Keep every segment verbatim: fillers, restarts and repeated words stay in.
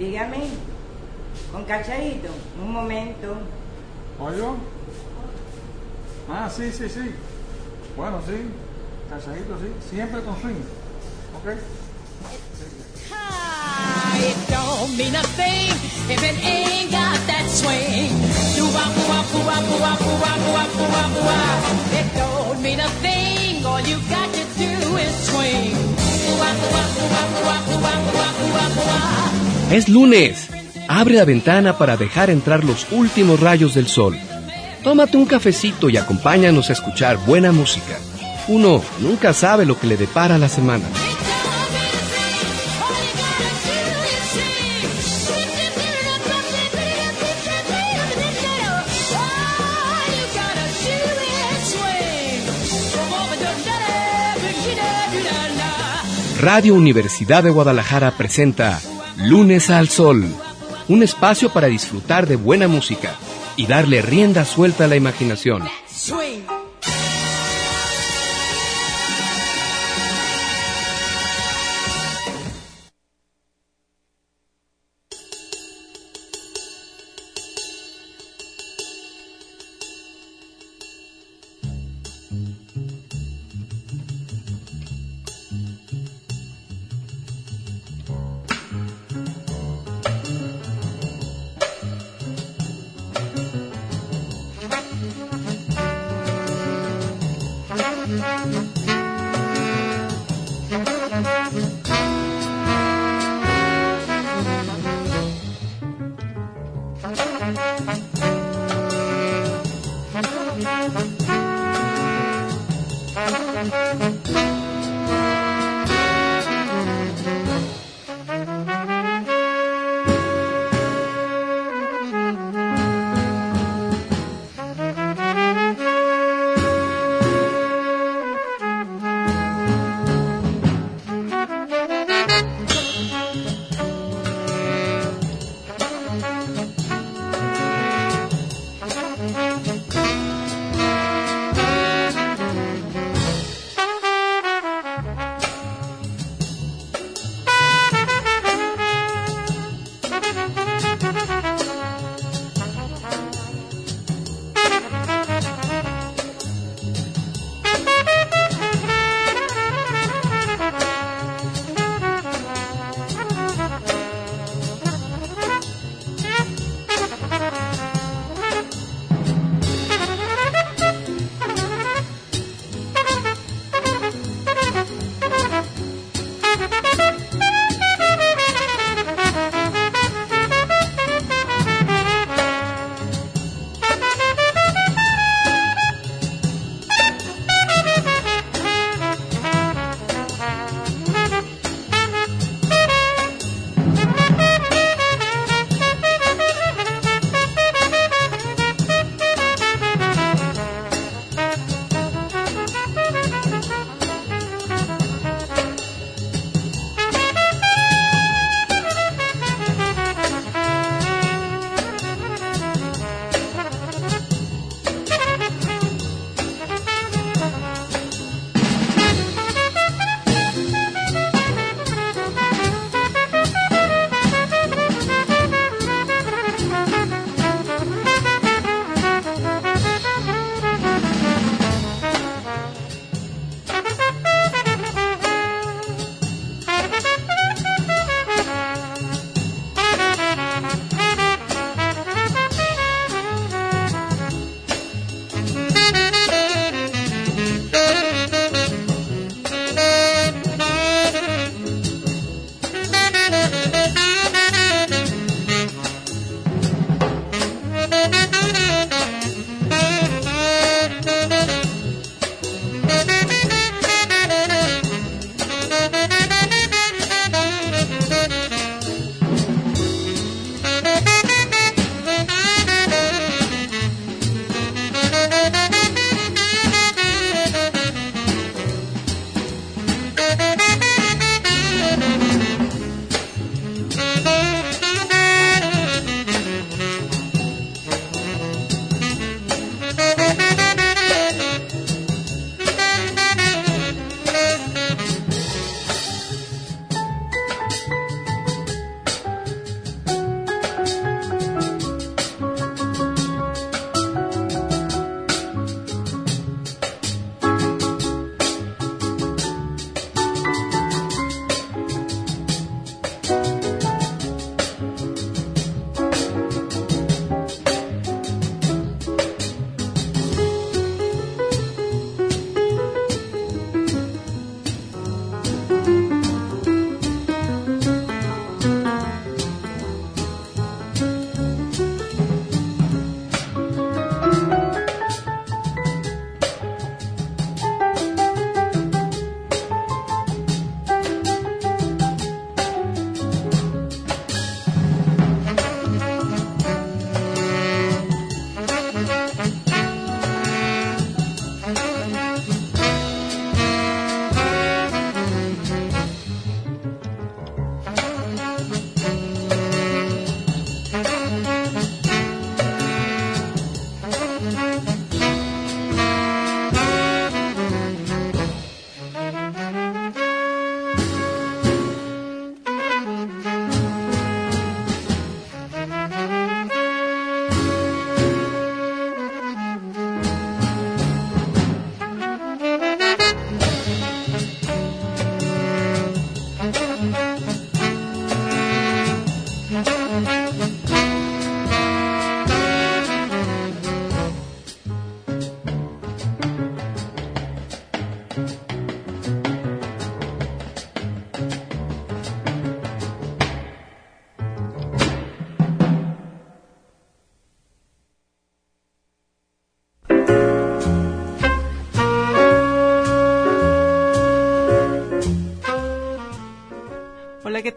Dígame, con Cachadito, un momento. ¿Oyo? Ah, sí, sí, sí. Bueno, sí, Cachadito, sí. Siempre con swing. ¿Ok? It don't mean a thing if it ain't got that swing. It don't mean a thing, all you got to do is swing. Es lunes. Abre la ventana para dejar entrar los últimos rayos del sol. Tómate un cafecito y acompáñanos a escuchar buena música. Uno nunca sabe lo que le depara la semana. Radio Universidad de Guadalajara presenta Lunes al Sol, un espacio para disfrutar de buena música y darle rienda suelta a la imaginación.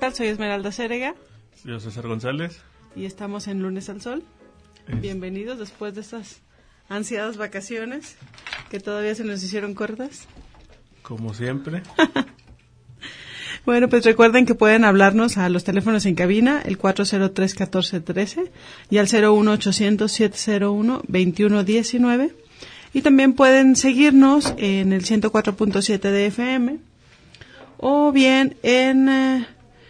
tal? Soy Esmeralda Cérega. Yo soy César González. Y estamos en Lunes al Sol. Es. Bienvenidos después de estas ansiadas vacaciones que todavía se nos hicieron cortas. Como siempre. Bueno, pues recuerden que pueden hablarnos a los teléfonos en cabina, el cuatro cero tres, uno cuatro uno tres y al cero uno ochocientos, siete cero uno, veintiuno diecinueve. Y también pueden seguirnos en el ciento cuatro punto siete de F M o bien en eh,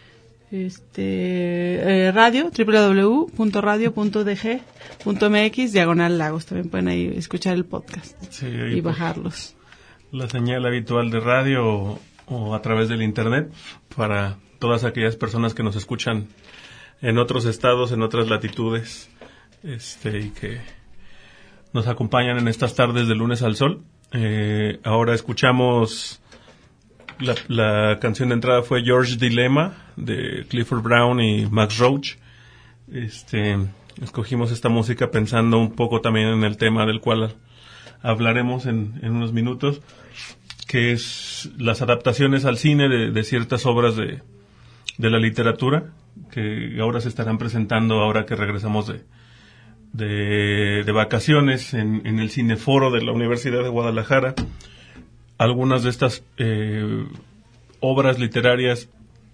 este eh, radio, doble u doble u doble u punto radio punto d g punto m x, diagonal Lagos. También pueden ahí escuchar el podcast sí, y bajarlos. La señal habitual de radio o, o a través del internet para todas aquellas personas que nos escuchan en otros estados, en otras latitudes, este y que nos acompañan en estas tardes de Lunes al Sol. Eh, ahora escuchamos la, la canción de entrada fue George Dilemma de Clifford Brown y Max Roach. Este, escogimos esta música pensando un poco también en el tema del cual hablaremos en, en unos minutos, que es las adaptaciones al cine de, de ciertas obras de, de la literatura que ahora se estarán presentando ahora que regresamos de De, de vacaciones en, en el Cineforo de la Universidad de Guadalajara. Algunas de estas eh, obras literarias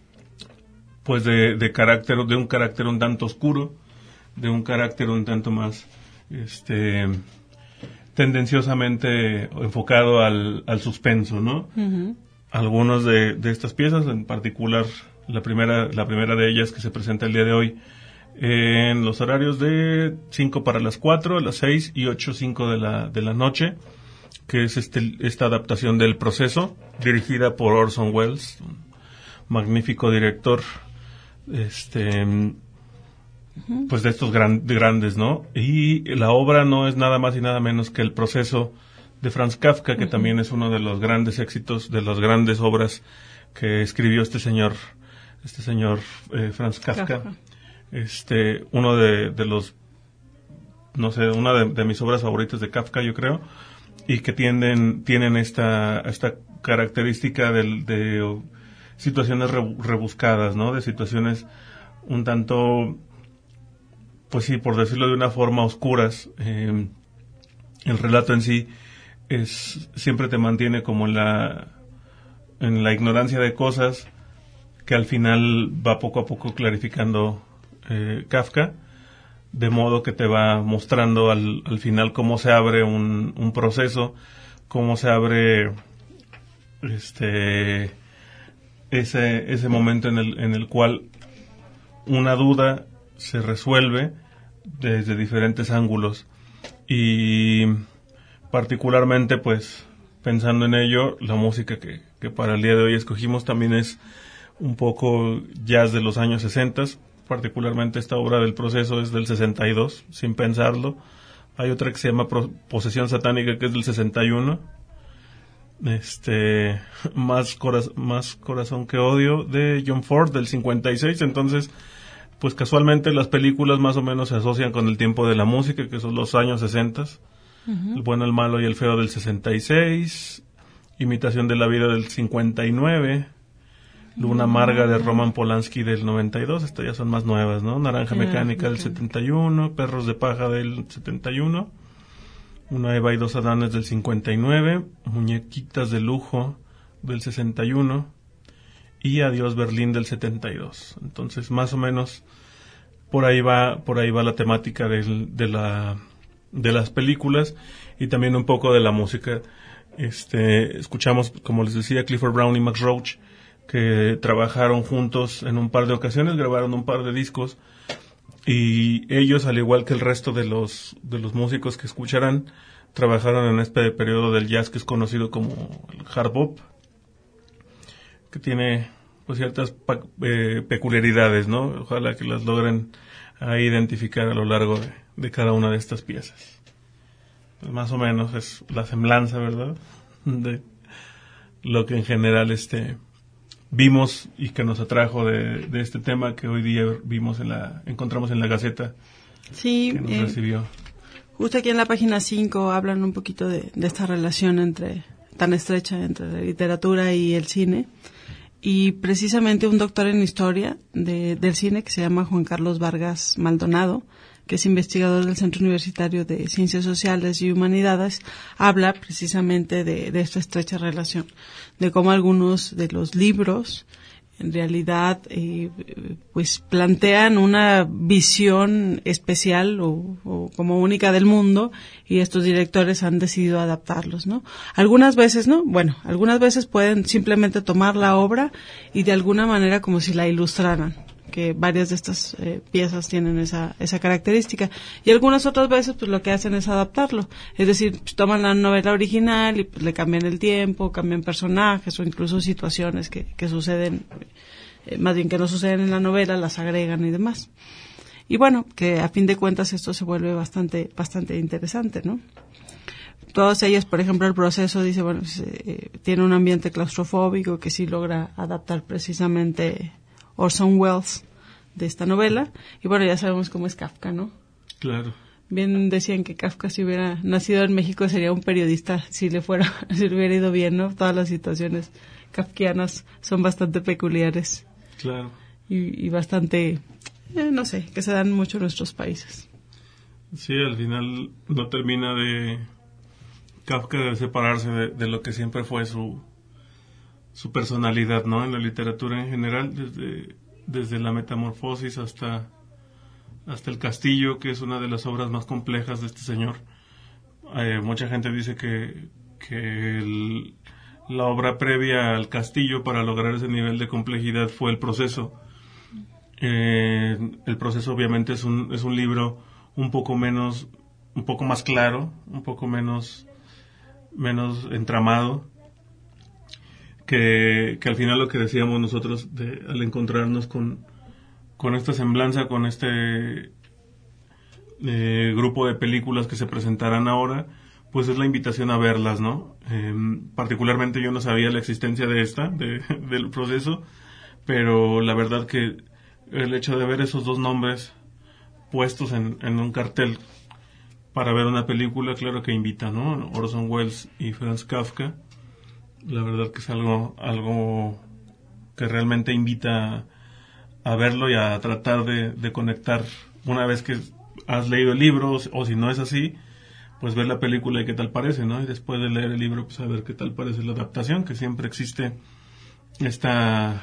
pues de, de carácter de un carácter un tanto oscuro, de un carácter un tanto más este tendenciosamente enfocado al, al suspenso, ¿no? Uh-huh. Algunos de, de estas piezas, en particular la primera la primera de ellas que se presenta el día de hoy en los horarios de cinco para las cuatro, las seis y ocho cinco de la de la noche, que es este esta adaptación del Proceso, dirigida por Orson Welles, un magnífico director, este uh-huh. pues de estos gran, de grandes, ¿no? Y la obra no es nada más y nada menos que El Proceso de Franz Kafka, que uh-huh. también es uno de los grandes éxitos, de las grandes obras que escribió este señor, este señor eh, Franz Kafka. Kafka. Este, uno de, de los, no sé, una de, de mis obras favoritas de Kafka, yo creo, y que tienen, tienen esta, esta característica de, de situaciones re, rebuscadas, ¿no? De situaciones un tanto, pues sí, por decirlo de una forma, oscuras. Eh, el relato en sí es, siempre te mantiene como en la, en la ignorancia de cosas que al final va poco a poco clarificando Eh, Kafka, de modo que te va mostrando al, al final cómo se abre un, un proceso, cómo se abre este ese ese momento en el en el cual una duda se resuelve desde diferentes ángulos, y particularmente pues pensando en ello, la música que, que para el día de hoy escogimos también es un poco jazz de los años sesenta. Particularmente esta obra del Proceso es del sesenta y dos, sin pensarlo. Hay otra que se llama Pro- Posesión Satánica, que es del sesenta y uno. Este, más, coraz- más Corazón que Odio, de John Ford, del cincuenta y seis. Entonces, pues casualmente las películas más o menos se asocian con el tiempo de la música, que son los años sesenta. Uh-huh. El Bueno, el Malo y el Feo del sesenta y seis. Imitación de la Vida del cincuenta y nueve. Luna Amarga de Roman Polanski del noventa y dos, estas ya son más nuevas, ¿no? Naranja Mecánica del setenta y uno, Perros de Paja del setenta y uno, Una Eva y dos Adanes del cincuenta y nueve, Muñequitas de Lujo del sesenta y uno y Adiós Berlín del setenta y dos. Entonces, más o menos por ahí va, por ahí va la temática del, de la de las películas y también un poco de la música. Este, escuchamos, como les decía, Clifford Brown y Max Roach, que trabajaron juntos en un par de ocasiones, grabaron un par de discos, y ellos, al igual que el resto de los de los músicos que escucharán, trabajaron en este periodo del jazz que es conocido como el hard bop, que tiene pues ciertas pa- eh, peculiaridades, ¿no? Ojalá que las logren ahí identificar a lo largo de, de cada una de estas piezas. Pues más o menos es la semblanza, ¿verdad?, de lo que en general este vimos y que nos atrajo de, de este tema que hoy día vimos en la encontramos en la Gaceta, sí, que nos eh, recibió. Justo aquí en la página cinco hablan un poquito de, de esta relación entre tan estrecha entre la literatura y el cine, y precisamente un doctor en historia de, del cine que se llama Juan Carlos Vargas Maldonado, que es investigador del Centro Universitario de Ciencias Sociales y Humanidades, habla precisamente de, de esta estrecha relación, de cómo algunos de los libros en realidad eh, pues plantean una visión especial o, o como única del mundo, y estos directores han decidido adaptarlos, ¿no? Algunas veces, ¿no? Bueno, algunas veces pueden simplemente tomar la obra y de alguna manera como si la ilustraran, que varias de estas eh, piezas tienen esa esa característica, y algunas otras veces pues lo que hacen es adaptarlo, es decir, pues, toman la novela original y pues, le cambian el tiempo, cambian personajes o incluso situaciones que, que suceden, eh, más bien que no suceden en la novela, las agregan y demás. Y bueno, que a fin de cuentas esto se vuelve bastante bastante interesante, ¿no? Todas ellas, por ejemplo, el proceso dice, bueno, pues, eh, tiene un ambiente claustrofóbico que sí logra adaptar precisamente Orson Welles de esta novela, y bueno, ya sabemos cómo es Kafka, ¿no? Claro. Bien decían que Kafka, si hubiera nacido en México, sería un periodista, si le fuera, si le hubiera ido bien, ¿no? Todas las situaciones kafkianas son bastante peculiares. Claro. Y, y bastante, eh, no sé, que se dan mucho en nuestros países. Sí, al final no termina de Kafka de separarse de, de lo que siempre fue su su personalidad, ¿no? En la literatura en general, desde desde la Metamorfosis hasta hasta El Castillo, que es una de las obras más complejas de este señor. Eh, mucha gente dice que que el, la obra previa al Castillo para lograr ese nivel de complejidad fue El Proceso. Eh, El Proceso obviamente es un es un libro un poco menos un poco más claro, un poco menos menos entramado. Que, que al final lo que decíamos nosotros de, al encontrarnos con, con esta semblanza, con este eh, grupo de películas que se presentarán ahora, pues es la invitación a verlas, ¿no? Eh, particularmente yo no sabía la existencia de esta, de, del Proceso, pero la verdad que el hecho de ver esos dos nombres puestos en, en un cartel para ver una película, claro que invita, ¿no? Orson Welles y Franz Kafka. La verdad que es algo algo que realmente invita a verlo y a tratar de, de conectar una vez que has leído el libro, o si no es así, pues ver la película y qué tal parece, ¿no? Y después de leer el libro, pues a ver qué tal parece la adaptación, que siempre existe esta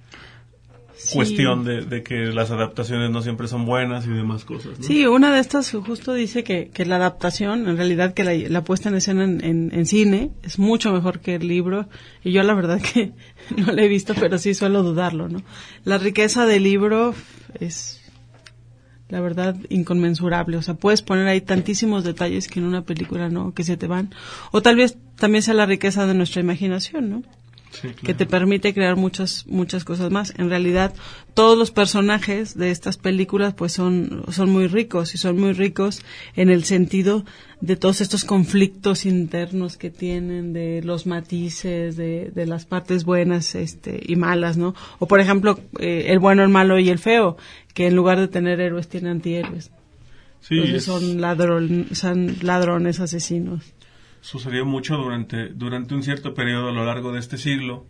sí. cuestión de, de que las adaptaciones no siempre son buenas y demás cosas, ¿no? Sí, una de estas justo dice que, que la adaptación, en realidad que la, la puesta en escena en, en, en cine es mucho mejor que el libro, y yo la verdad que no la he visto, pero sí suelo dudarlo, ¿no? La riqueza del libro es, la verdad, inconmensurable, o sea, puedes poner ahí tantísimos detalles que en una película no, que se te van, o tal vez también sea la riqueza de nuestra imaginación, ¿no? Sí, claro. Que te permite crear muchas muchas cosas más. En realidad, todos los personajes de estas películas pues son son muy ricos, y son muy ricos en el sentido de todos estos conflictos internos que tienen, de los matices, de, de las partes buenas este y malas, ¿no? O por ejemplo, eh, el bueno, el malo y el feo, que en lugar de tener héroes tienen antihéroes. Sí, Entonces es... son, ladrón, son ladrones asesinos. Sucedió mucho durante durante un cierto periodo a lo largo de este siglo,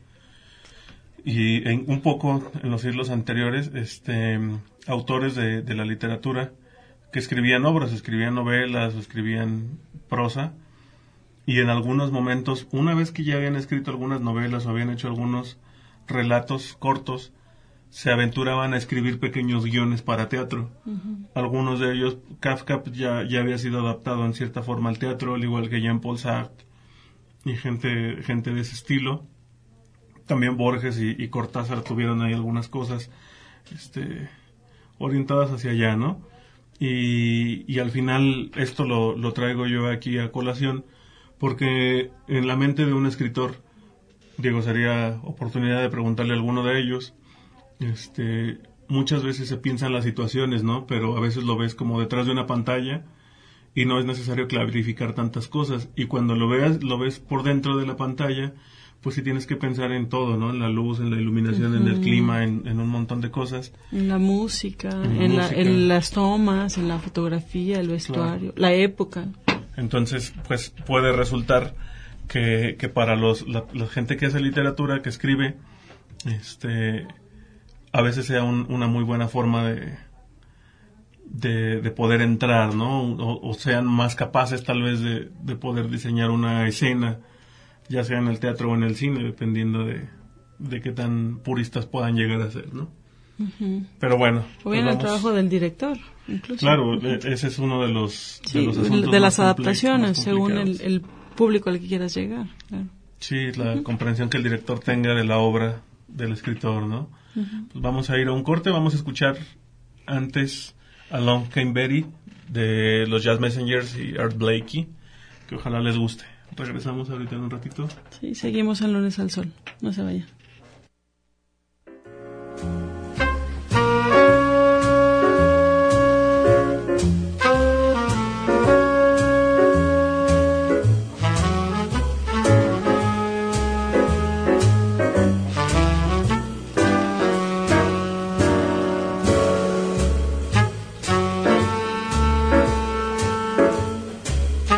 y en, un poco en los siglos anteriores, este autores de, de la literatura que escribían obras, escribían novelas, escribían prosa, y en algunos momentos, una vez que ya habían escrito algunas novelas o habían hecho algunos relatos cortos, se aventuraban a escribir pequeños guiones para teatro. Uh-huh. Algunos de ellos, Kafka ya, ya había sido adaptado en cierta forma al teatro, al igual que Jean-Paul Sartre y gente, gente de ese estilo. También Borges y, y Cortázar tuvieron ahí algunas cosas este, orientadas hacia allá, ¿no? Y, y al final esto lo, lo traigo yo aquí a colación, porque en la mente de un escritor, digo, sería oportunidad de preguntarle a alguno de ellos. Este, muchas veces se piensan las situaciones, ¿no? Pero a veces lo ves como detrás de una pantalla y no es necesario clarificar tantas cosas. Y cuando lo veas, lo ves por dentro de la pantalla, pues sí tienes que pensar en todo, ¿no? En la luz, en la iluminación, uh-huh. en el clima, en, en un montón de cosas. En la música, en, en, la, música. en las tomas, en la fotografía, el vestuario, claro. La época. Entonces, pues puede resultar que, que para los la, la gente que hace literatura, que escribe, este, a veces sea un, una muy buena forma de, de, de poder entrar, ¿no? O, o sean más capaces tal vez de, de poder diseñar una escena, ya sea en el teatro o en el cine, dependiendo de, de qué tan puristas puedan llegar a ser, ¿no? Uh-huh. Pero bueno. O bien pues el trabajo del director, incluso. Claro, uh-huh. ese es uno de los, sí, de, los asuntos de las más adaptaciones, más según el, el público al que quieras llegar. Claro. Sí, la uh-huh. comprensión que el director Uh-huh. tenga de la obra del escritor, ¿no? Uh-huh. Pues vamos a ir a un corte, vamos a escuchar antes Along Came Betty de los Jazz Messengers y Art Blakey, que ojalá les guste. Regresamos ahorita en un ratito. Sí, seguimos en Lunes al Sol, no se vayan.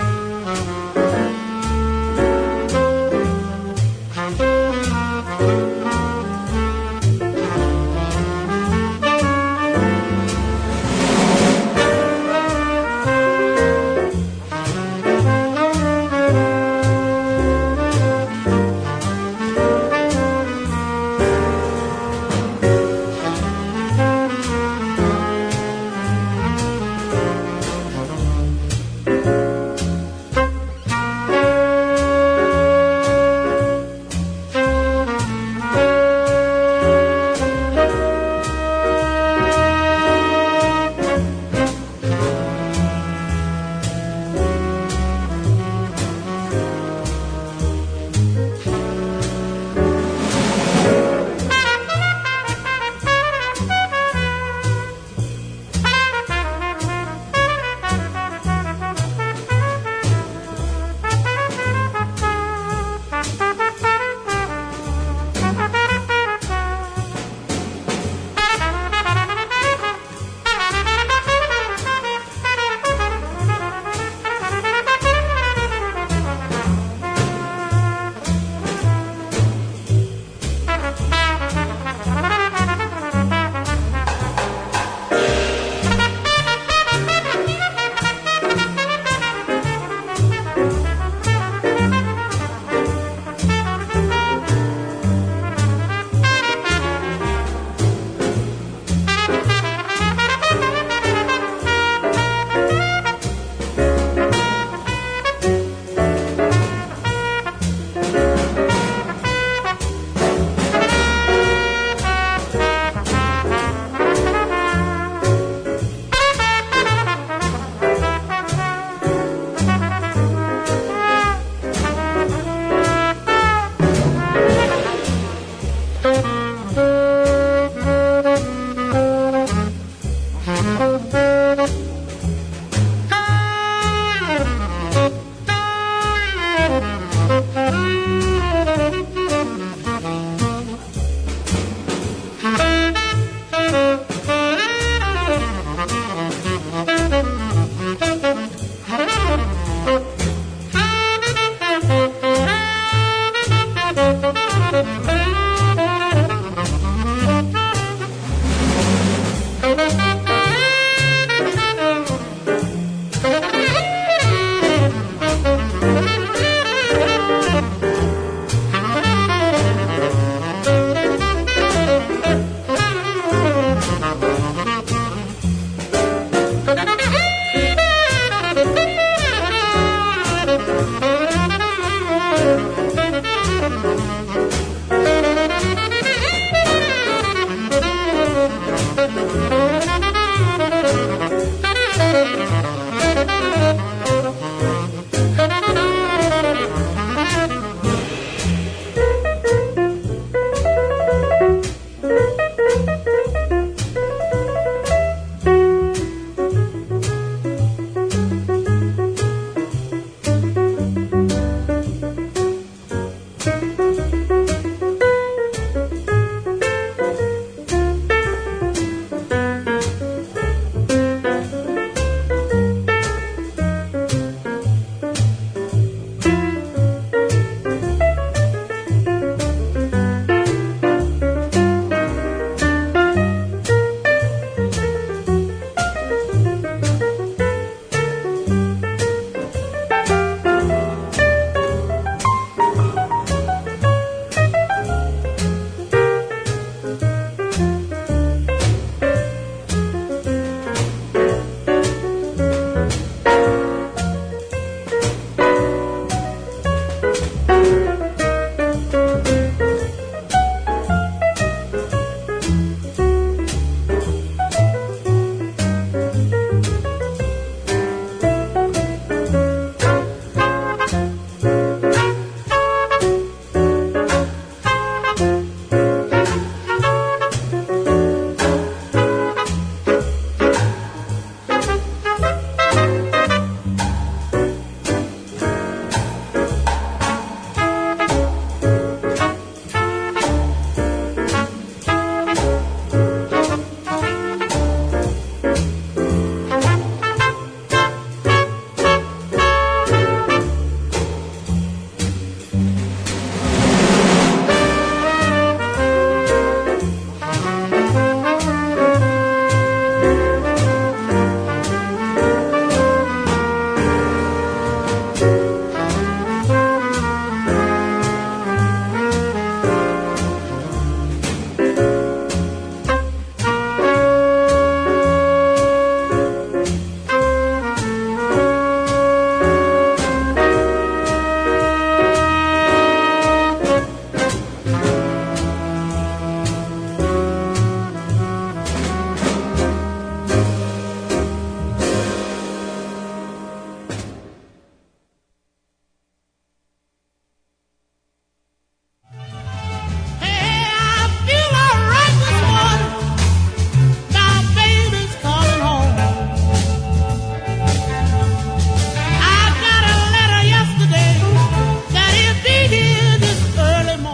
Thank you.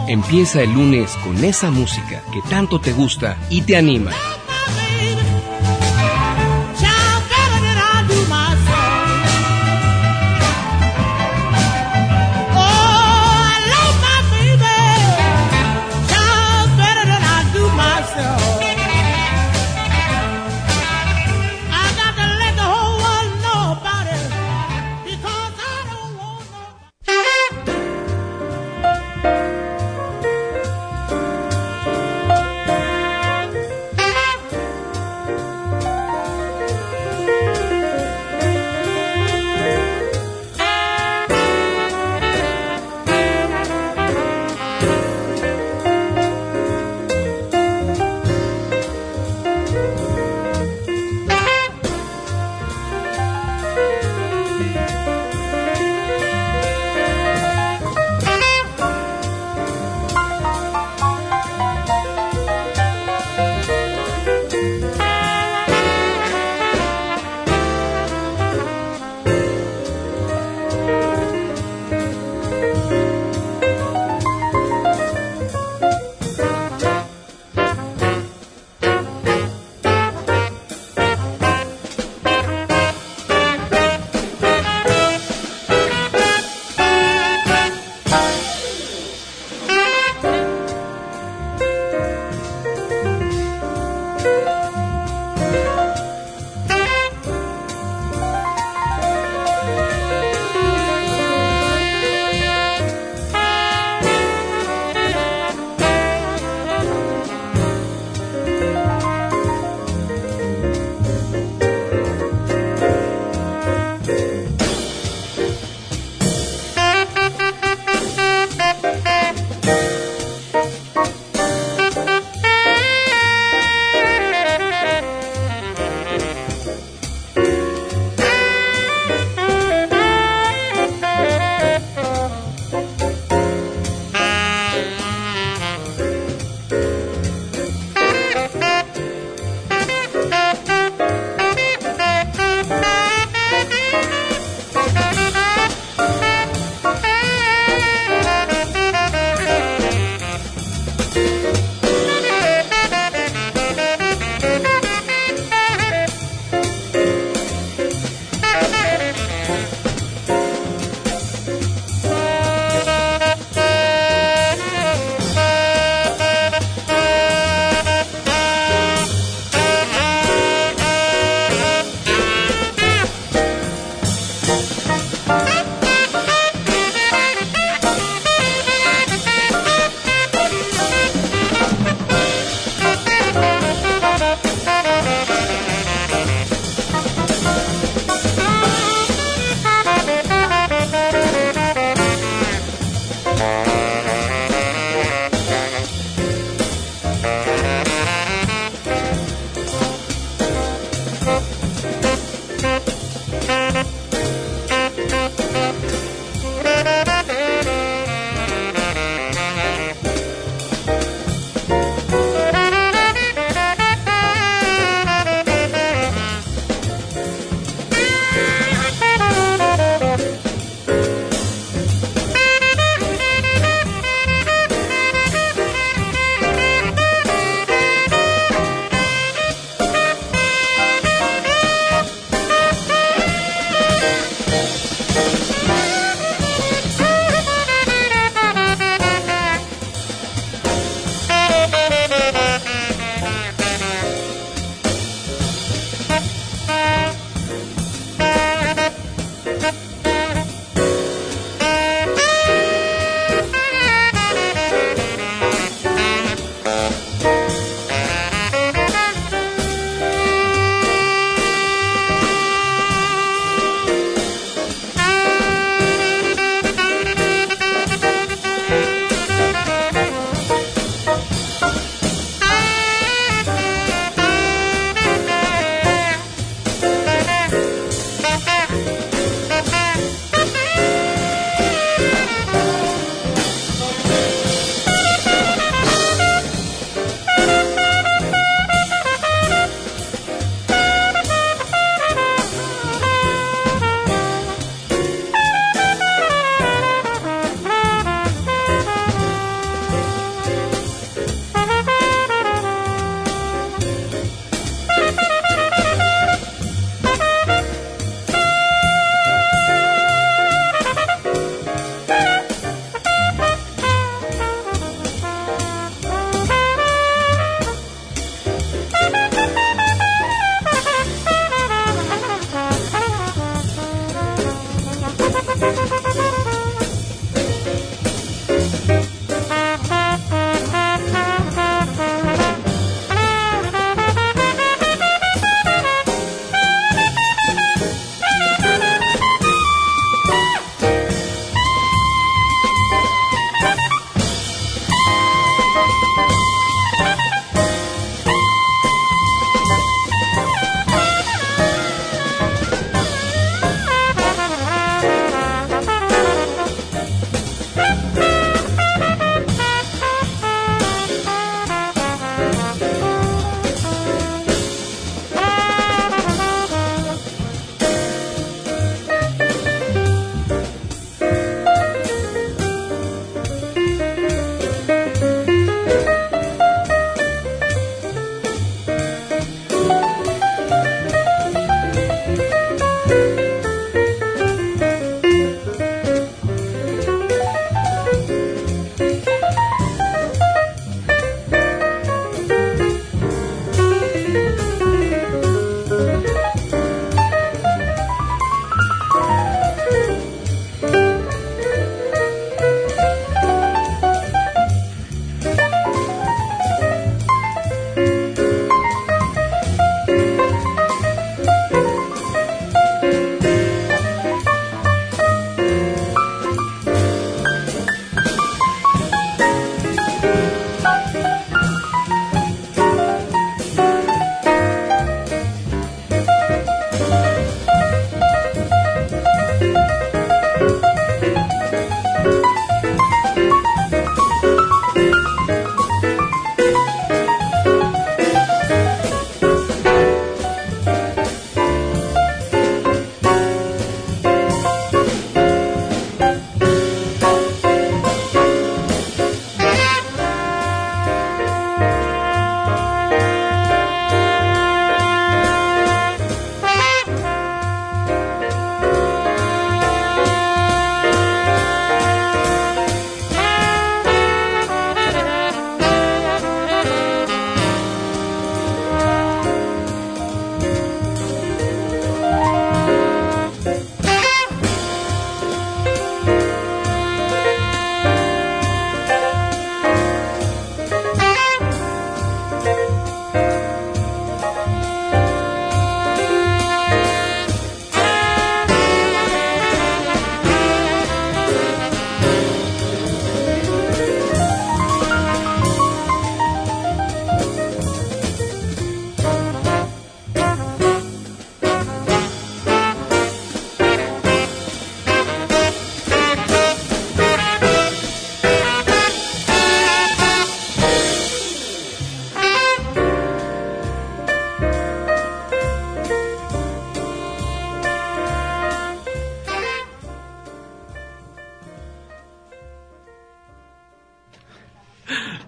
Empieza el lunes con esa música que tanto te gusta y te anima.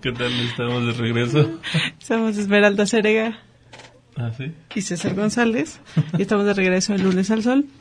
¿Qué tal? Estamos de regreso. Somos Esmeralda Cerega. ¿Ah, sí? Y César González. Y estamos de regreso el lunes al sol.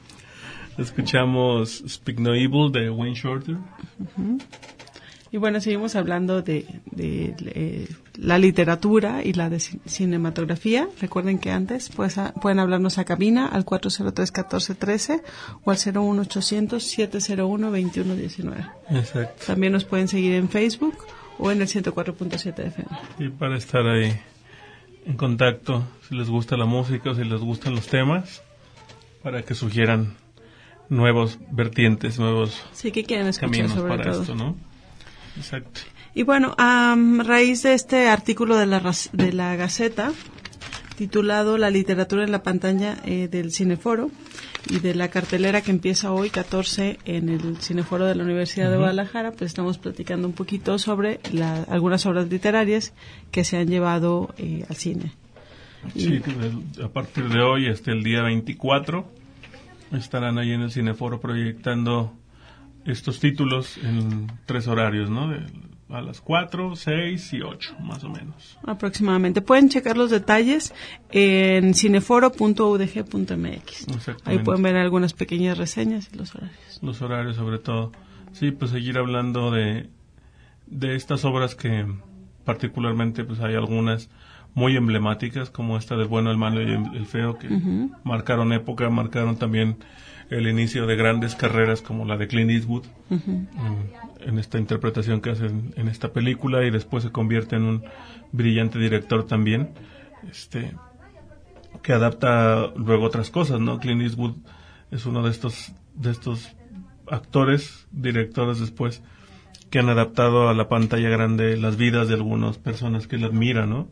Escuchamos Speak No Evil de Wayne Shorter. Uh-huh. Y bueno, seguimos hablando de, de, de la literatura y la de cinematografía. Recuerden que antes pues, a, pueden hablarnos a cabina al cuatro cero tres, uno cuatro uno tres o al cero uno ochocientos, siete cero uno, veintiuno diecinueve. Exacto. También nos pueden seguir en Facebook o en el ciento cuatro punto siete F M. Y para estar ahí en contacto, si les gusta la música o si les gustan los temas, para que sugieran nuevos vertientes, nuevos sí, que quieren escuchar caminos sobre para todo. esto, ¿no? Exacto. Y bueno, a um, raíz de este artículo de la, de la Gaceta, titulado La literatura en la pantalla eh, del Cineforo, y de la cartelera que empieza hoy, catorce, en el Cineforo de la Universidad uh-huh. de Guadalajara, pues estamos platicando un poquito sobre la, algunas obras literarias que se han llevado eh, al cine. Sí, y, a partir de hoy hasta el día veinticuatro estarán ahí en el Cineforo proyectando estos títulos en tres horarios, ¿no? De, a las cuatro, seis y ocho, más o menos. Aproximadamente. Pueden checar los detalles en cineforo punto u d g punto m x. Ahí pueden ver algunas pequeñas reseñas y los horarios. Los horarios, sobre todo. Sí, pues seguir hablando de, de estas obras que particularmente pues hay algunas muy emblemáticas, como esta del bueno, el malo y el, el feo, que uh-huh. marcaron época, marcaron también el inicio de grandes carreras como la de Clint Eastwood, uh-huh. en, en esta interpretación que hace en, en esta película, y después se convierte en un brillante director también, este que adapta luego otras cosas, ¿no? Clint Eastwood es uno de estos de estos actores, directores después, que han adaptado a la pantalla grande las vidas de algunas personas que él admira, ¿no?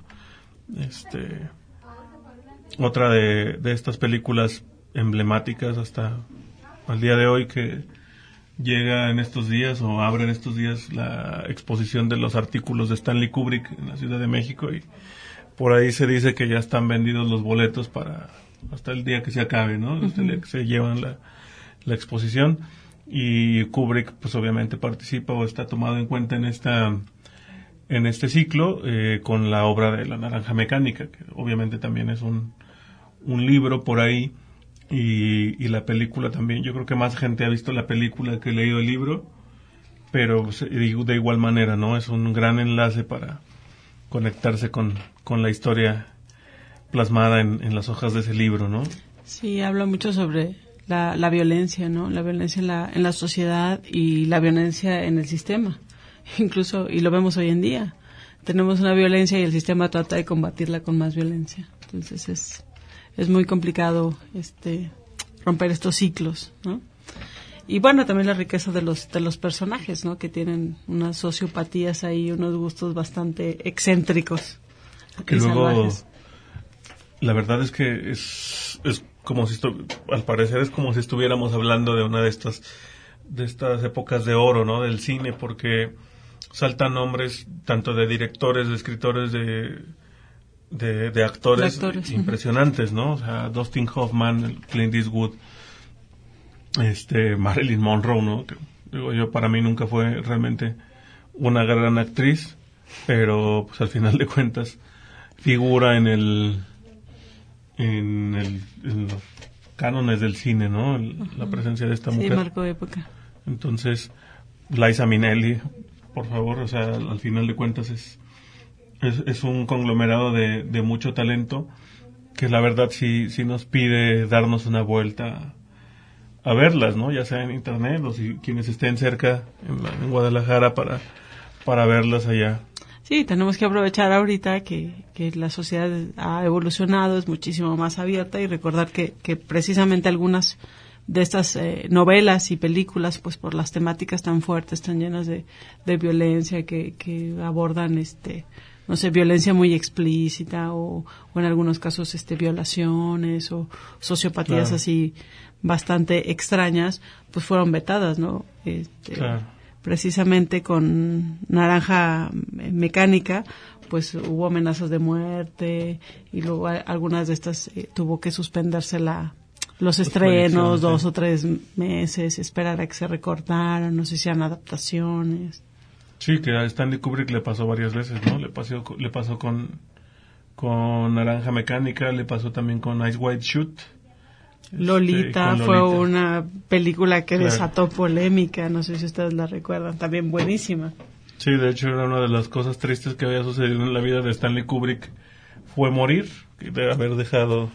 Este, otra de, de estas películas emblemáticas hasta al día de hoy, que llega en estos días o abre en estos días la exposición de los artículos de Stanley Kubrick en la Ciudad de México, y por ahí se dice que ya están vendidos los boletos para hasta el día que se acabe, ¿no? Uh-huh. Hasta el día que se llevan la, la exposición, y Kubrick pues obviamente participa o está tomado en cuenta en esta en este ciclo eh, con la obra de La Naranja Mecánica, que obviamente también es un un libro por ahí. Y, y la película también, yo creo que más gente ha visto la película que leído el libro, pero de igual manera, ¿no? Es un gran enlace para conectarse con, con la historia plasmada en, en las hojas de ese libro, ¿no? Sí, habla mucho sobre la, la violencia, ¿no? La violencia en la, en la sociedad y la violencia en el sistema, incluso, y lo vemos hoy en día. Tenemos una violencia y el sistema trata de combatirla con más violencia. Entonces es... es muy complicado este romper estos ciclos, ¿no? Y bueno, también la riqueza de los de los personajes, ¿no? Que tienen unas sociopatías ahí, unos gustos bastante excéntricos. Que luego, salvajes. La verdad es que es es como si estu- al parecer es como si estuviéramos hablando de una de estas de estas épocas de oro, ¿no? Del cine, porque saltan nombres tanto de directores, de escritores, de De, de actores, de actores impresionantes, ¿no? O sea, Dustin Hoffman, Clint Eastwood, este, Marilyn Monroe, ¿no? Que, digo yo, para mí nunca fue realmente una gran actriz, pero pues al final de cuentas figura en el en, el, en los cánones del cine, ¿no? El, uh-huh. La presencia de esta mujer. Sí, marcó época. Entonces, Liza Minnelli, por favor, o sea, al, al final de cuentas es Es, es un conglomerado de, de mucho talento que la verdad sí, sí nos pide darnos una vuelta a verlas, ¿no? Ya sea en internet o si quienes estén cerca en, la, en Guadalajara para, para verlas allá. Sí, tenemos que aprovechar ahorita que, que la sociedad ha evolucionado, es muchísimo más abierta, y recordar que, que precisamente algunas de estas eh, novelas y películas, pues por las temáticas tan fuertes, tan llenas de, de violencia, que, que abordan este no sé, violencia muy explícita o, o en algunos casos este violaciones o sociopatías claro. así bastante extrañas, pues fueron vetadas, ¿no? Este, claro. Precisamente con Naranja Mecánica, pues hubo amenazas de muerte, y luego algunas de estas eh, tuvo que suspenderse la los estrenos dos sí. o tres meses, esperar a que se recortaran, no sé si eran adaptaciones. Sí, que a Stanley Kubrick le pasó varias veces, ¿no? Le pasó, le pasó con, con Naranja Mecánica, le pasó también con Ice White Shoot. Lolita, este, fue Lolita. una película que Claro. desató polémica, no sé si ustedes la recuerdan, también buenísima. Sí, de hecho era una de las cosas tristes que había sucedido en la vida de Stanley Kubrick, fue morir, de haber dejado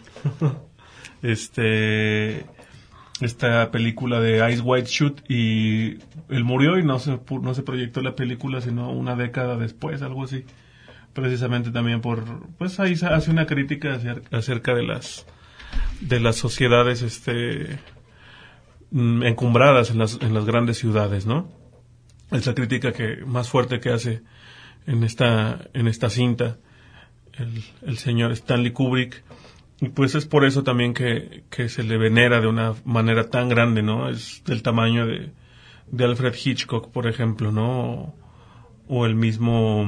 este esta película de Ice White Shoot, y él murió y no se pu- no se proyectó la película sino una década después, algo así, precisamente también por, pues ahí se hace una crítica acer- acerca de las de las sociedades este mm, encumbradas en las en las grandes ciudades, ¿no? Es la crítica que más fuerte que hace en esta en esta cinta el, el señor Stanley Kubrick, y pues es por eso también que, que se le venera de una manera tan grande, ¿no? Es del tamaño de, de Alfred Hitchcock, por ejemplo, ¿no? O, o el mismo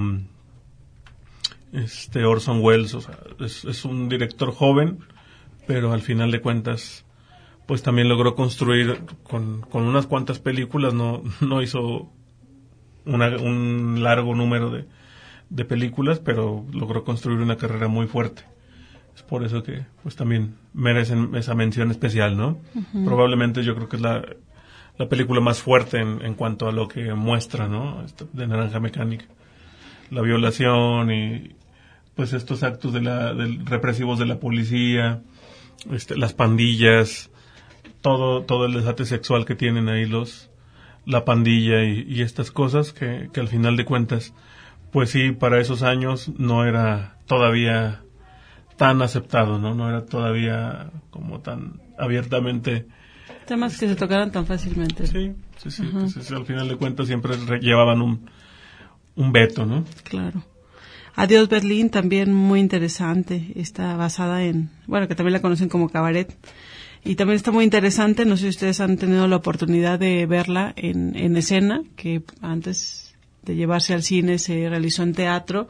este Orson Welles, o sea, es, es un director joven, pero al final de cuentas pues también logró construir con, con unas cuantas películas, no, no hizo una, un largo número de, de películas, pero logró construir una carrera muy fuerte. Es por eso que pues también merecen esa mención especial, ¿no? Uh-huh. Probablemente yo creo que es la, la película más fuerte en, en cuanto a lo que muestra, ¿no? Esto de Naranja Mecánica. La violación y pues estos actos de la, de, represivos de la policía, este, las pandillas, todo todo el desate sexual que tienen ahí los la pandilla y, y estas cosas que, que al final de cuentas pues sí, para esos años no era todavía tan aceptado, no no era todavía como tan abiertamente temas que se tocaran tan fácilmente. Sí, sí, sí, uh-huh. Entonces, al final de cuentas siempre re- llevaban un un veto, ¿no? Claro. Adiós Berlín, también muy interesante, está basada en, bueno, que también la conocen como Cabaret. Y también está muy interesante, no sé si ustedes han tenido la oportunidad de verla en, en escena, que antes de llevarse al cine se realizó en teatro,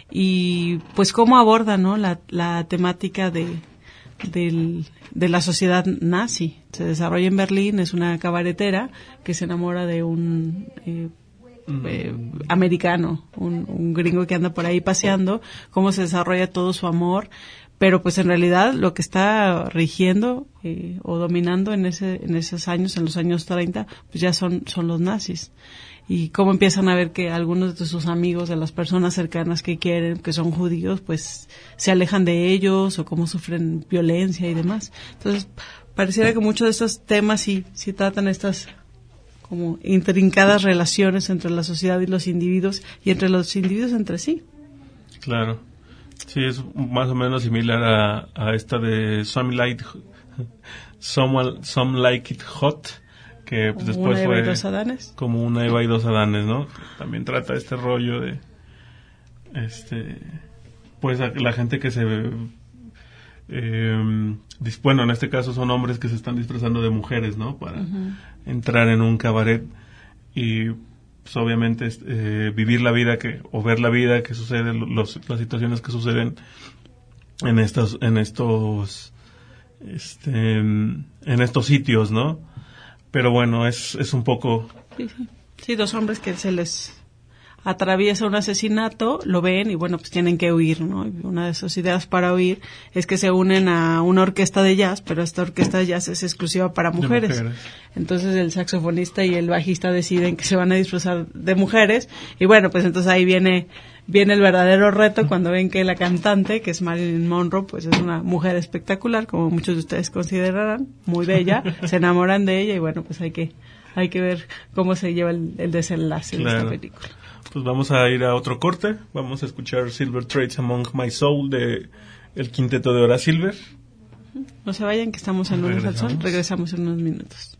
y pues cómo aborda, ¿no?, la, la temática de, del, de la sociedad nazi. Se desarrolla en Berlín, es una cabaretera que se enamora de un eh, eh, americano, un, un gringo que anda por ahí paseando, cómo se desarrolla todo su amor. Pero pues en realidad lo que está rigiendo eh, o dominando en ese en esos años, en los años treinta, pues ya son son los nazis. Y cómo empiezan a ver que algunos de sus amigos, de las personas cercanas que quieren, que son judíos, pues se alejan de ellos, o cómo sufren violencia y demás. Entonces, pareciera que muchos de estos temas sí, sí tratan estas como intrincadas relaciones entre la sociedad y los individuos, y entre los individuos entre sí. Claro. Sí, es más o menos similar a, a esta de Some Like, Some, Some Like It Hot, que pues, después una Eva fue y dos Adanes. Como una Eva y dos Adanes, ¿no? También trata este rollo de, este, pues la gente que se, eh, bueno, en este caso son hombres que se están disfrazando de mujeres, ¿no? Para uh-huh. entrar en un cabaret y pues obviamente eh, vivir la vida que o ver la vida que sucede, los, las situaciones que suceden en estos en estos este en estos sitios, ¿no? Pero bueno, es es un poco sí, sí. sí dos hombres que se les atraviesa un asesinato, lo ven y bueno, pues tienen que huir, ¿no? Una de sus ideas para huir es que se unen a una orquesta de jazz, pero esta orquesta de jazz es exclusiva para mujeres. mujeres. Entonces el saxofonista y el bajista deciden que se van a disfrazar de mujeres y bueno, pues entonces ahí viene viene el verdadero reto cuando ven que la cantante, que es Marilyn Monroe, pues es una mujer espectacular, como muchos de ustedes considerarán, muy bella, se enamoran de ella y bueno, pues hay que hay que ver cómo se lleva el, el desenlace claro. de esta película. Pues vamos a ir a otro corte. Vamos a escuchar Silver Traits Among My Soul de el quinteto de Hora Silver. No se vayan, que estamos en Lunes al Sol. Regresamos en unos minutos.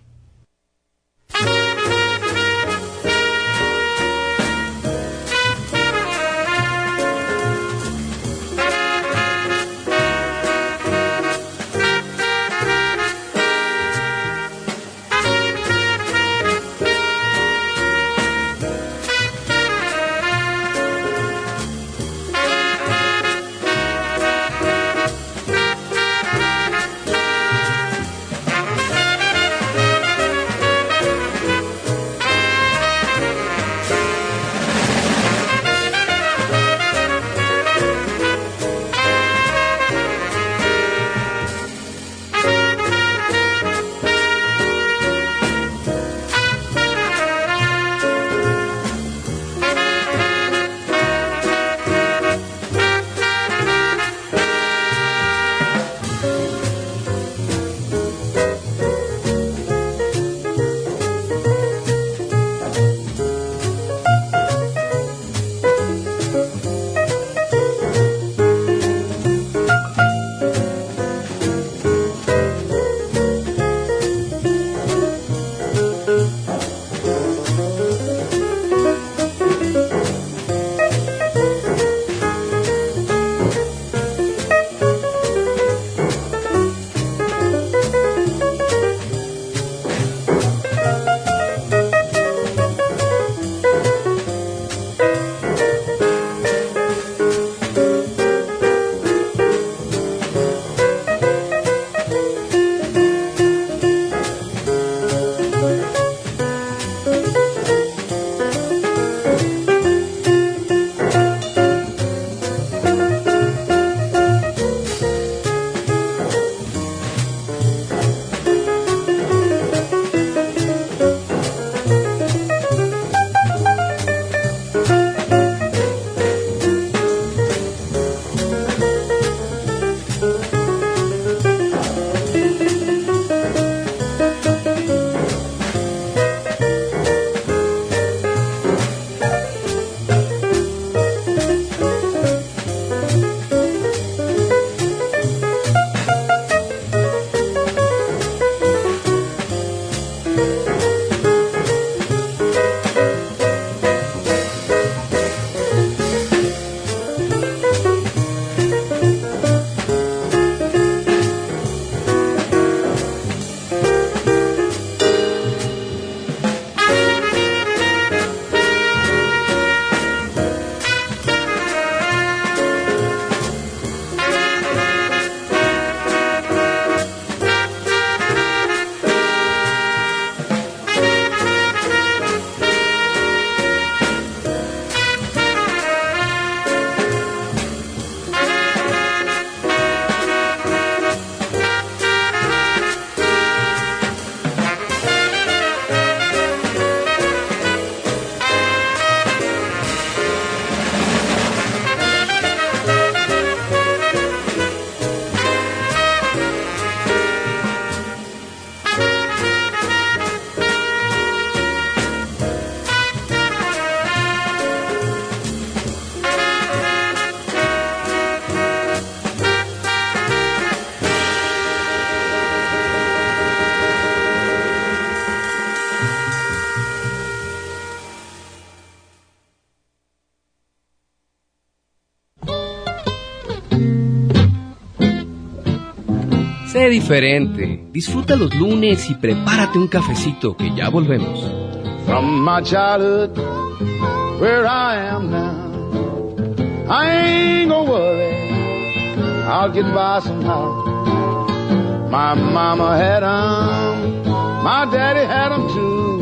Sé diferente, disfruta los lunes y prepárate un cafecito que ya volvemos. From my childhood, where I am now, I ain't gonna worry, I'll get by somehow. My mama had 'em, my daddy had 'em too.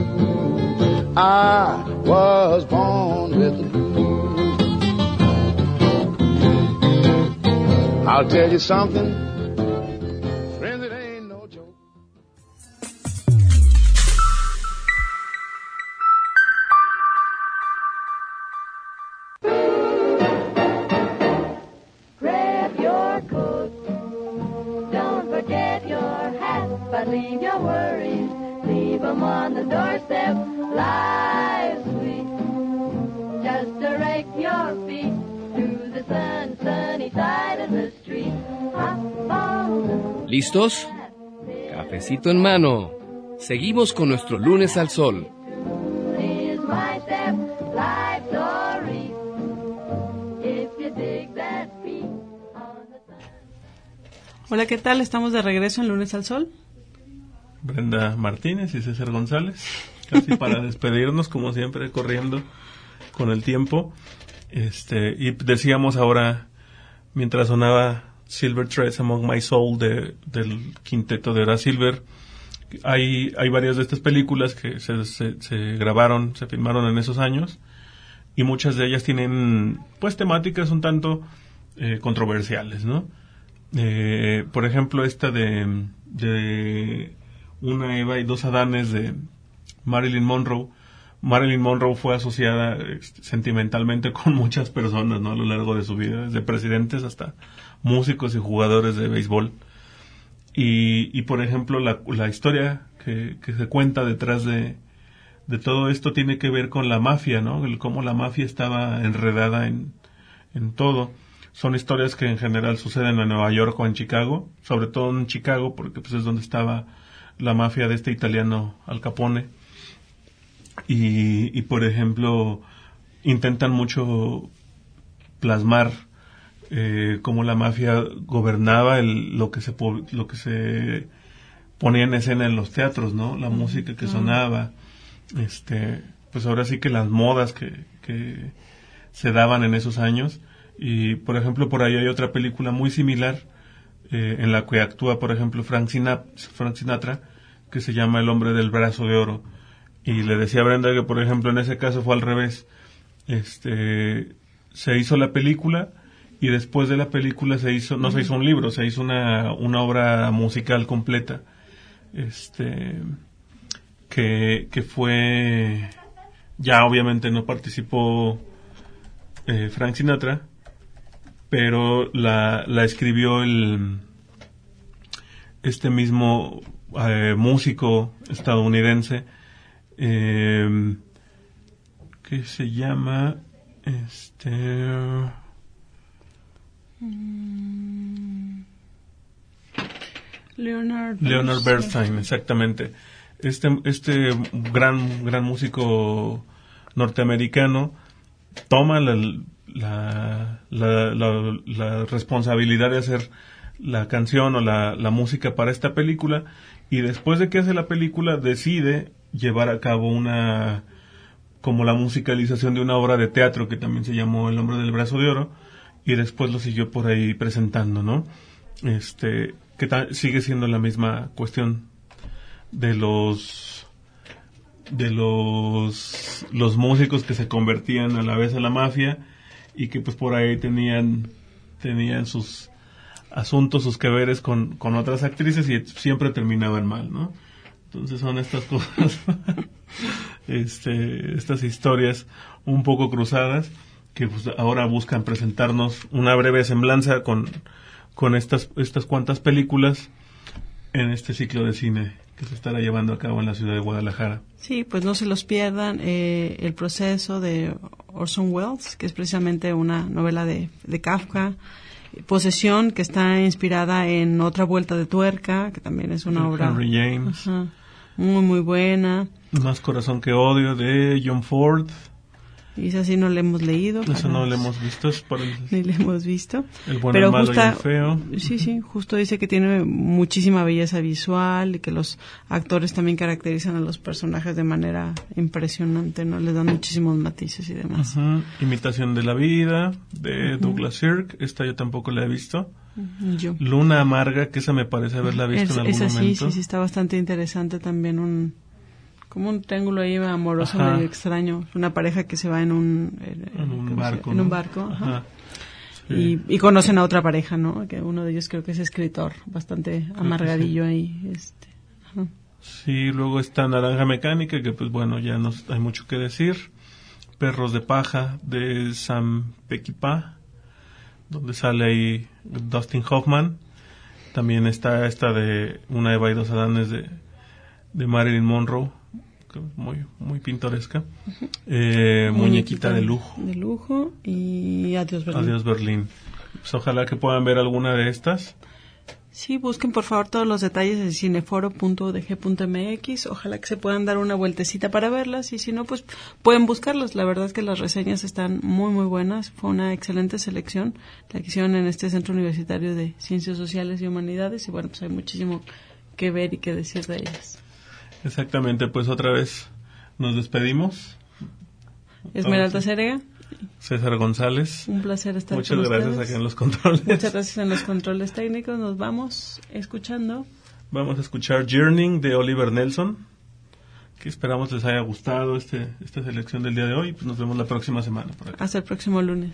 I was born with the blues. I'll tell you something, friends, it ain't no joke. Grab your coat. Don't forget your hat, but leave your worries. Leave 'em on the doorstep. Life's sweet. Just direct your feet to the sun, sunny side of the street. Hop on. ¿Listos? Cafecito en mano. Seguimos con nuestro lunes al sol. Is my step, life's a wreath. If you dig that beat on the sun. Hola, ¿qué tal? Estamos de regreso en Lunes al Sol. Brenda Martínez y César González, casi para despedirnos, como siempre, corriendo con el tiempo. Este, y decíamos ahora, mientras sonaba Silver Threads Among My Soul de, del quinteto de Horace Silver, hay, hay varias de estas películas que se, se, se grabaron, se filmaron en esos años, y muchas de ellas tienen, pues, temáticas un tanto eh, controversiales, ¿no? Eh, por ejemplo, esta de, de Una Eva y dos Adanes de Marilyn Monroe. Marilyn Monroe fue asociada eh, sentimentalmente con muchas personas, ¿no? A lo largo de su vida, desde presidentes hasta músicos y jugadores de béisbol. Y, y por ejemplo, la, la historia que, que se cuenta detrás de, de todo esto tiene que ver con la mafia, ¿no? El cómo la mafia estaba enredada en, en todo. Son historias que en general suceden en Nueva York o en Chicago, sobre todo en Chicago, porque pues es donde estaba la mafia de este italiano Al Capone. Y, y por ejemplo, intentan mucho plasmar eh, cómo la mafia gobernaba el, lo que se lo que se ponía en escena en los teatros, ¿no? La música que sonaba, este, pues ahora sí que las modas que, que se daban en esos años. Y por ejemplo, por ahí hay otra película muy similar eh, en la que actúa, por ejemplo, Frank Sinatra, Frank Sinatra, que se llama El hombre del brazo de oro. Y le decía a Brenda que, por ejemplo, en ese caso fue al revés. Este, se hizo la película y después de la película se hizo, no se hizo un libro, se hizo una, una obra musical completa. Este, que, que fue, ya obviamente no participó eh, Frank Sinatra, pero la, la escribió el, este mismo eh, músico estadounidense, eh, que se llama, este, Leonard Leonard Bernstein, exactamente. Este, este gran, gran músico norteamericano toma la, la, la, la, la responsabilidad de hacer la canción o la, la música para esta película, y después de que hace la película decide llevar a cabo una, como la musicalización de una obra de teatro que también se llamó El hombre del brazo de oro, y después lo siguió por ahí presentando, ¿no? Este, que ta- sigue siendo la misma cuestión de los de los los músicos que se convertían a la vez a la mafia y que pues por ahí tenían tenían sus asuntos, sus que veres con, con otras actrices y siempre terminaban mal, ¿no? Entonces son estas cosas, este, estas historias un poco cruzadas que pues ahora buscan presentarnos una breve semblanza con, con estas, estas cuantas películas en este ciclo de cine que se estará llevando a cabo en la ciudad de Guadalajara. Sí, pues no se los pierdan. Eh, el proceso de Orson Welles, que es precisamente una novela de, de Kafka. Posesión, que está inspirada en Otra vuelta de tuerca, que también es una obra Henry James. Ajá, muy muy buena. Más corazón que odio de John Ford. Y esa sí no la hemos leído. Eso no lo hemos visto, es por el... Ni la hemos visto. El bueno, pero el malo justa, y el feo. Sí, sí, justo dice que tiene muchísima belleza visual y que los actores también caracterizan a los personajes de manera impresionante, ¿no? Les dan muchísimos matices y demás. Uh-huh. Imitación de la vida, de uh-huh. Douglas Sirk. Esta yo tampoco la he visto. Uh-huh. Yo. Luna Amarga, que esa me parece haberla visto es, en algún esa momento. Sí, sí, sí, está bastante interesante también. Un... como un triángulo ahí amoroso ajá. medio extraño, una pareja que se va en un en, en un barco, en ¿no? un barco, ajá. Ajá. Sí. Y, y conocen a otra pareja, ¿no? Que uno de ellos creo que es escritor, bastante creo amargadillo sí. ahí, este. Ajá. Sí, luego está Naranja Mecánica, que pues bueno, ya no hay mucho que decir. Perros de paja de Sam Peckinpah, donde sale ahí Dustin Hoffman. También está esta de Una Eva y dos Adanes de de Marilyn Monroe, muy muy pintoresca. Uh-huh. eh, muñequita, muñequita de lujo. De lujo y Adiós Berlín. Adiós Berlín. Pues ojalá que puedan ver alguna de estas. Sí, busquen por favor todos los detalles en cineforo punto u d g punto m x. Ojalá que se puedan dar una vueltecita para verlas y si no, pues pueden buscarlas. La verdad es que las reseñas están muy, muy buenas. Fue una excelente selección la que hicieron en este Centro Universitario de Ciencias Sociales y Humanidades y bueno, pues hay muchísimo que ver y que decir de ellas. Exactamente, pues otra vez nos despedimos. Esmeralda Cérega. César González. Un placer estar Muchas con gracias ustedes. aquí en los controles. Muchas gracias en los controles técnicos. Nos vamos escuchando. Vamos a escuchar Journey de Oliver Nelson, que esperamos les haya gustado este esta selección del día de hoy. Pues nos vemos la próxima semana por acá. Hasta el próximo lunes.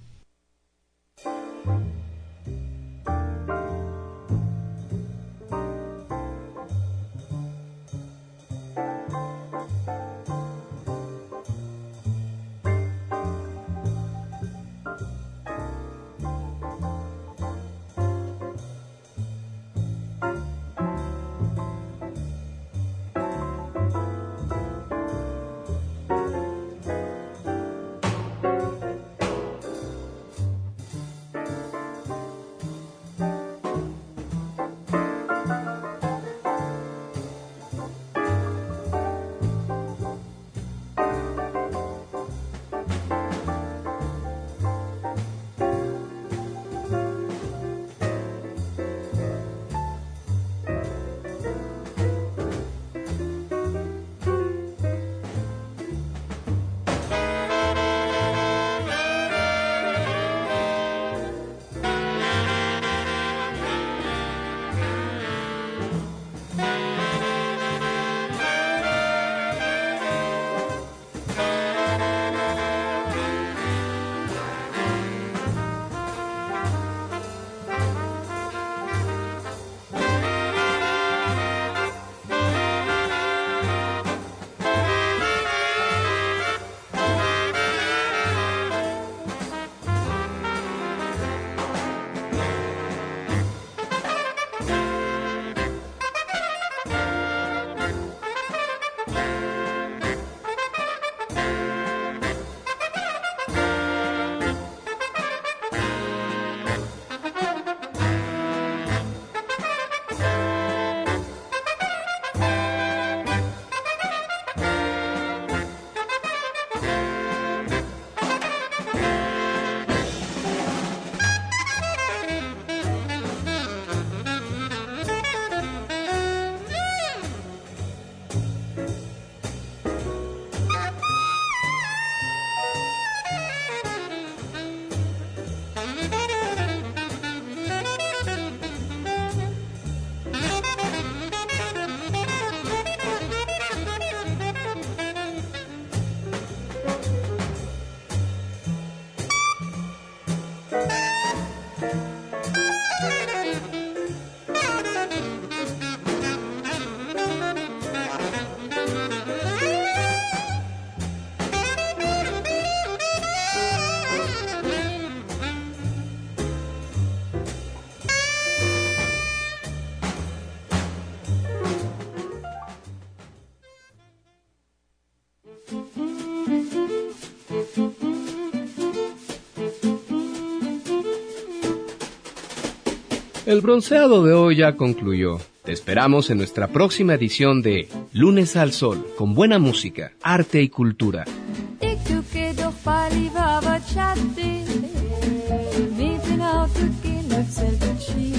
El bronceado de hoy ya concluyó. Te esperamos en nuestra próxima edición de Lunes al Sol, con buena música, arte y cultura. Tic-tuk-a-doo. chatter, maintenant tout qui le sait de chi.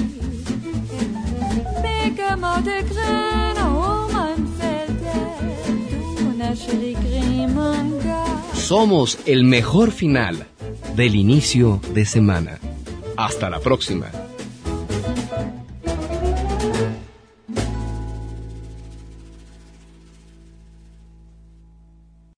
Mais comment de graine, oh man felder, una chérie grimanga. Somos el mejor final del inicio de semana. Hasta la próxima.